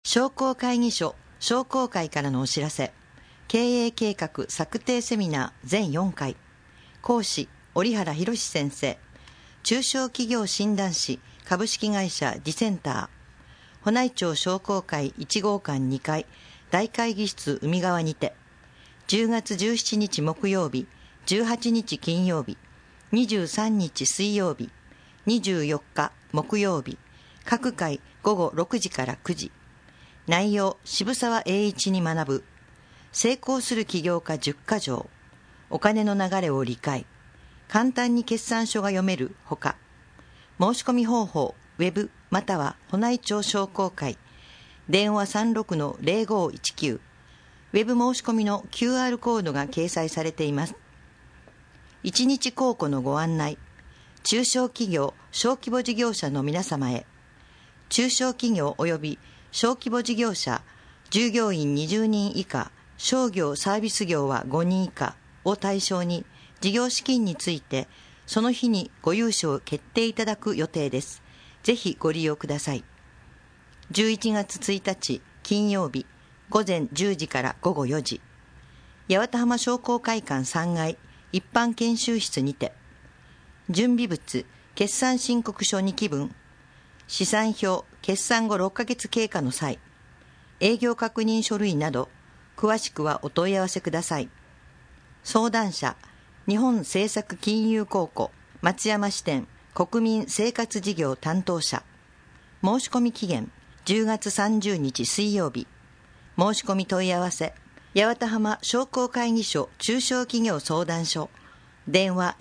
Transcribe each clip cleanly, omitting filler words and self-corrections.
商工会議所商工会からのお知らせ。経営計画策定セミナー全4回。講師折原博先生。中小企業診断士株式会社ディセンター。保内町商工会1号館2階大会議室海側にて、10月17日木曜日、18日金曜日、23日水曜日、24日木曜日、各回午後6時から9時。内容、渋沢栄一に学ぶ。成功する起業家10か条。お金の流れを理解。簡単に決算書が読めるほか。申し込み方法、ウェブまたは保内町商工会。電話36-0519。ウェブ申し込みの QR コードが掲載されています。1日公庫のご案内。中小企業、小規模事業者の皆様へ。中小企業及び小規模事業者、従業員20人以下、商業サービス業は5人以下を対象に、事業資金について、その日にご融資を決定いただく予定です。ぜひご利用ください。11月1日金曜日、午前10時から午後4時。八幡浜商工会館3階一般研修室にて。準備物、決算申告書2期分。試算表、決算後6ヶ月経過の際。営業確認書類など、詳しくはお問い合わせください。相談者、日本政策金融公庫松山支店国民生活事業担当者。申し込み期限10月30日水曜日。申し込み問い合わせ八幡浜商工会議所中小企業相談所電話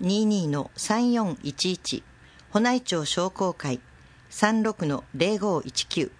22-3411 保内町商工会 36-0519